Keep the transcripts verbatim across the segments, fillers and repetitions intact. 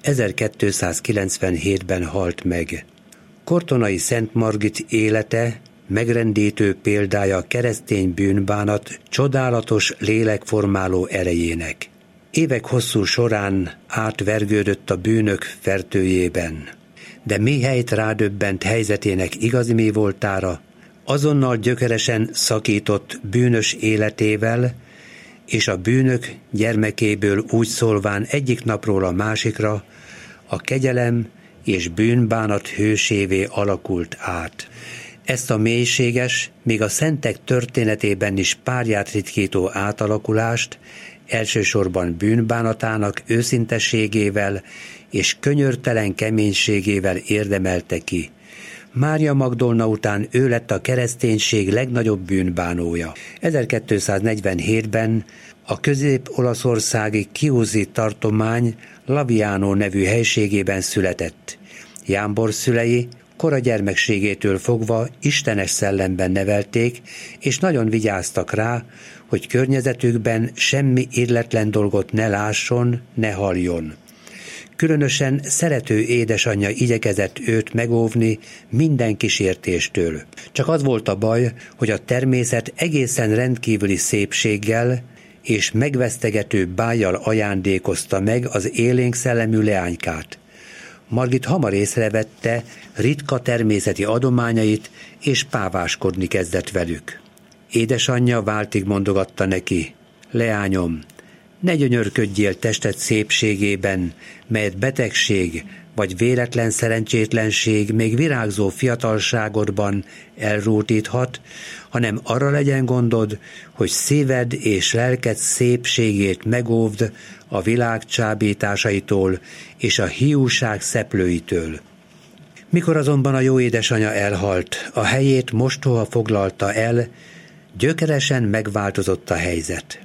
ezerkétszázkilencvenhétben halt meg. Kortonai Szent Margit élete megrendítő példája a keresztény bűnbánat csodálatos lélekformáló erejének. Évek hosszú során átvergődött a bűnök fertőjében, de méhelyt rádöbbent helyzetének igazi mélyvoltára, azonnal gyökeresen szakított bűnös életével, és a bűnök gyermekéből úgy szólván egyik napról a másikra a kegyelem és bűnbánat hősévé alakult át. Ezt a mélységes, még a szentek történetében is párját ritkító átalakulást elsősorban bűnbánatának őszintességével és könyörtelen keménységével érdemelte ki. Mária Magdolna után ő lett a kereszténység legnagyobb bűnbánója. ezerkétszáznegyvenhétben a közép-olaszországi Chiusi tartomány Laviano nevű helységében született. Jámbor szülei kora gyermekségétől fogva istenes szellemben nevelték, és nagyon vigyáztak rá, hogy környezetükben semmi illetlen dolgot ne lásson, ne halljon. Különösen szerető édesanyja igyekezett őt megóvni minden kísértéstől. Csak az volt a baj, hogy a természet egészen rendkívüli szépséggel és megvesztegető bájjal ajándékozta meg az élénk szellemű leánykát. Margit hamar észrevette ritka természeti adományait, és páváskodni kezdett velük. Édesanyja váltig mondogatta neki: leányom, ne gyönyörködjél tested szépségében, melyet betegség vagy véletlen szerencsétlenség még virágzó fiatalságodban elrótíthat, hanem arra legyen gondod, hogy szíved és lelked szépségét megóvd a világ csábításaitól és a hiúság szeplőitől. Mikor azonban a jó édesanyja elhalt, a helyét mostoha foglalta el, gyökeresen megváltozott a helyzet.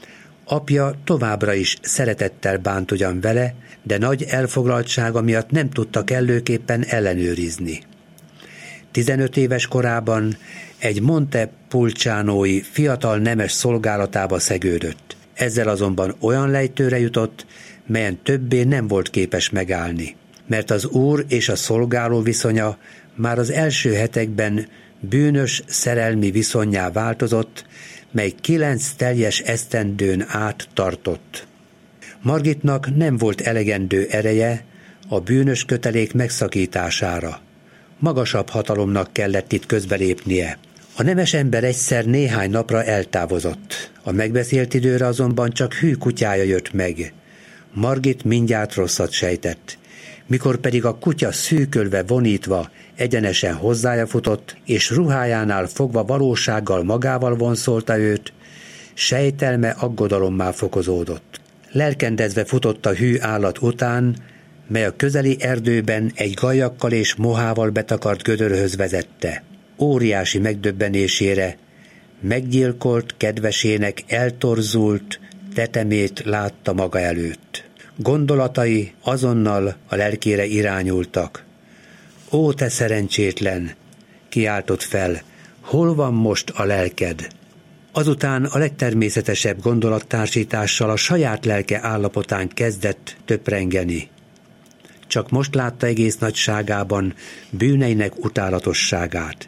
Apja továbbra is szeretettel bánt ugyan vele, de nagy elfoglaltsága miatt nem tudta kellőképpen ellenőrizni. tizenöt éves korában egy Montepulcianói fiatal nemes szolgálatába szegődött. Ezzel azonban olyan lejtőre jutott, melyen többé nem volt képes megállni, mert az úr és a szolgáló viszonya már az első hetekben bűnös szerelmi viszonnyá változott, mely kilenc teljes esztendőn át tartott. Margitnak nem volt elegendő ereje a bűnös kötelék megszakítására. Magasabb hatalomnak kellett itt közbelépnie. A nemes ember egyszer néhány napra eltávozott. A megbeszélt időre azonban csak hű kutyája jött meg. Margit mindjárt rosszat sejtett. Mikor pedig a kutya szűkölve vonítva egyenesen hozzája futott, és ruhájánál fogva valósággal magával vonszolta őt, sejtelme aggodalommá fokozódott. Lelkendezve futott a hű állat után, mely a közeli erdőben egy gajakkal és mohával betakart gödörhöz vezette. Óriási megdöbbenésére meggyilkolt kedvesének eltorzult tetemét látta maga előtt. Gondolatai azonnal a lelkére irányultak. Ó, te szerencsétlen! Kiáltott fel. Hol van most a lelked? Azután a legtermészetesebb gondolattársítással a saját lelke állapotán kezdett töprengeni. Csak most látta egész nagyságában bűneinek utálatosságát.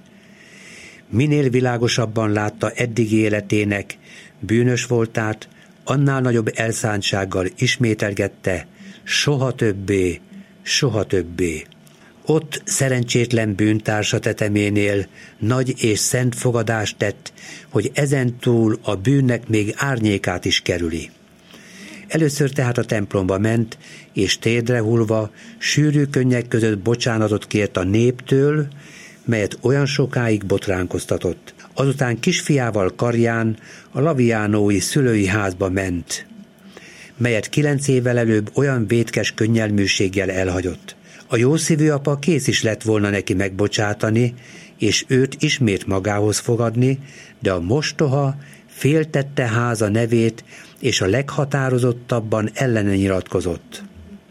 Minél világosabban látta eddigi életének bűnös voltát, annál nagyobb elszántsággal ismételgette: soha többé, soha többé. Ott szerencsétlen bűntársa teteménél nagy és szent fogadást tett, hogy ezentúl a bűnnek még árnyékát is kerüli. Először tehát a templomba ment, és térdre hullva sűrű könnyek között bocsánatot kért a néptől, melyet olyan sokáig botránkoztatott. Azután kisfiával karján a Lavianói szülői házba ment, melyet kilenc évvel előbb olyan vétkes könnyelműséggel elhagyott. A jószívű apa kész is lett volna neki megbocsátani, és őt ismét magához fogadni, de a mostoha féltette háza nevét, és a leghatározottabban ellene nyilatkozott.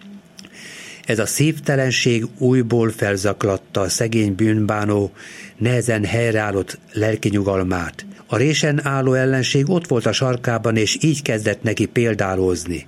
Ez a szívtelenség újból felzaklatta a szegény bűnbánó, nehezen helyreállott lelki nyugalmát. A résen álló ellenség ott volt a sarkában, és így kezdett neki példálózni.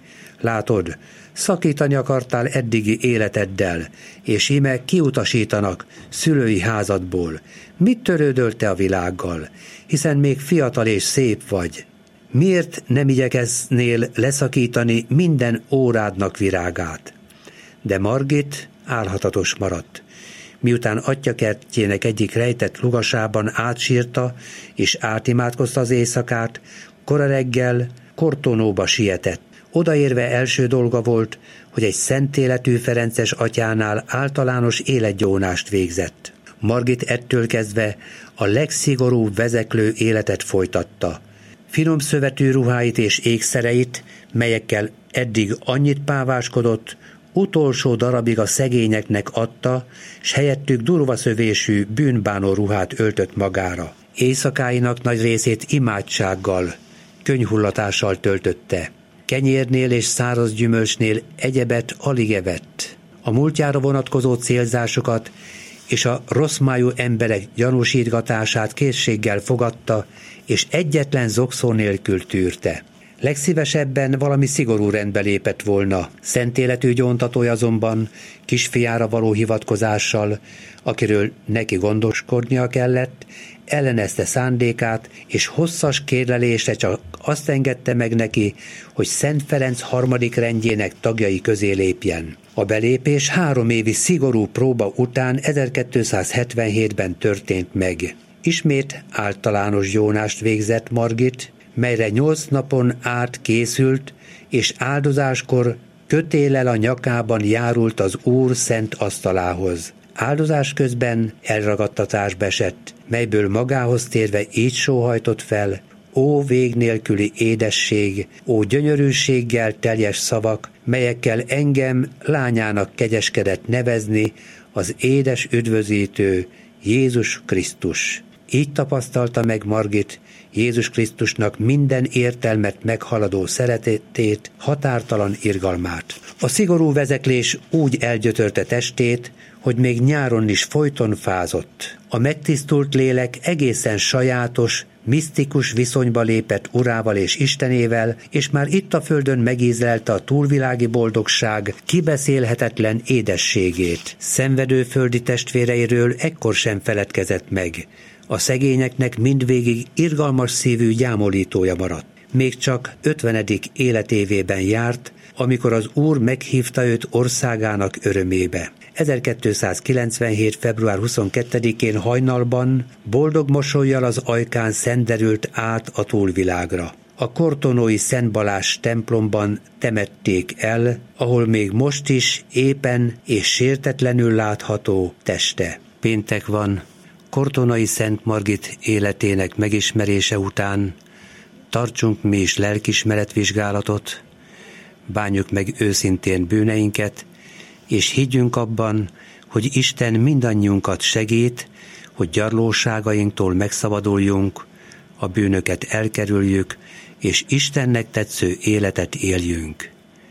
Látod, szakítani akartál eddigi életeddel, és íme kiutasítanak szülői házadból. Mit törődöl te a világgal, hiszen még fiatal és szép vagy? Miért nem igyekeznél leszakítani minden órádnak virágát? De Margit álhatatos maradt. Miután atyjakertjének egyik rejtett lugasában átsírta és átimádkozta az éjszakát, kora reggel Kortónóba sietett. Odaérve első dolga volt, hogy egy szent életű ferences atyánál általános életgyónást végzett. Margit ettől kezdve a legszigorúbb vezeklő életet folytatta. Finom szövetű ruháit és ékszereit, melyekkel eddig annyit páváskodott, utolsó darabig a szegényeknek adta, s helyettük durvaszövésű, bűnbánó ruhát öltött magára. Éjszakáinak nagy részét imádsággal, könyhullatással töltötte. Kenyérnél és száraz gyümölcsnél egyebet alig evett. A múltjára vonatkozó célzásokat és a rosszmájú emberek gyanúsítgatását készséggel fogadta, és egyetlen zokszó nélkül tűrte. Legszívesebben valami szigorú rendbe lépett volna. Szent életű gyóntatója azonban kisfiára való hivatkozással, akiről neki gondoskodnia kellett, ellenezte szándékát, és hosszas kérlelésre csak azt engedte meg neki, hogy Szent Ferenc harmadik rendjének tagjai közé lépjen. A belépés három évi szigorú próba után ezerkétszázhetvenhétben történt meg. Ismét általános gyónást végzett Margit, melyre nyolc napon át készült, és áldozáskor kötéllel a nyakában járult az Úr szent asztalához. Áldozás közben elragadtatásba esett, melyből magához térve így sóhajtott fel: ó vég nélküli édesség, ó gyönyörűséggel teljes szavak, melyekkel engem lányának kegyeskedett nevezni az édes üdvözítő Jézus Krisztus. Így tapasztalta meg Margit Jézus Krisztusnak minden értelmet meghaladó szeretetét, határtalan irgalmát. A szigorú vezeklés úgy elgyötörte testét, hogy még nyáron is folyton fázott. A megtisztult lélek egészen sajátos, misztikus viszonyba lépett Urával és Istenével, és már itt a földön megízlelte a túlvilági boldogság kibeszélhetetlen édességét. Szenvedő földi testvéreiről ekkor sem feledkezett meg. A szegényeknek mindvégig irgalmas szívű gyámolítója maradt. Még csak ötvenedik életévében járt, amikor az Úr meghívta őt országának örömébe. ezerkétszázkilencvenhét. február huszonkettedikén hajnalban boldog mosollyal az ajkán szenderült át a túlvilágra. A kortonói Szent Balázs templomban temették el, ahol még most is épen és sértetlenül látható teste. Péntek van, Kortonai Szent Margit életének megismerése után tartsunk mi is lelkiismeretvizsgálatot, bánjuk meg őszintén bűneinket, és higgyünk abban, hogy Isten mindannyiunkat segít, hogy gyarlóságainktól megszabaduljunk, a bűnöket elkerüljük, és Istennek tetsző életet éljünk.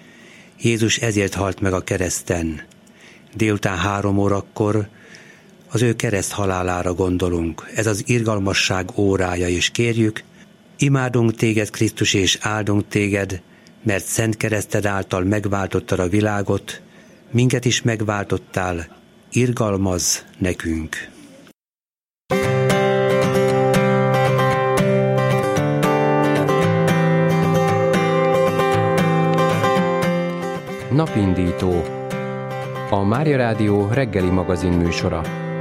Jézus ezért halt meg a kereszten. Délután három órakor az ő kereszt halálára gondolunk. Ez az irgalmasság órája, és kérjük, imádunk téged, Krisztus, és áldunk téged, mert szent kereszted által megváltottad a világot, minket is megváltottál, irgalmazz nekünk. Napindító, a Mária Rádió reggeli magazin műsora.